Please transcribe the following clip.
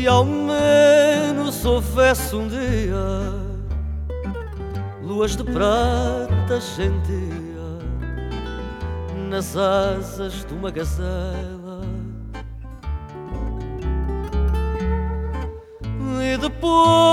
Se ao menos houvesse um dia luas de prata gentia nas asas de uma gazela, e depois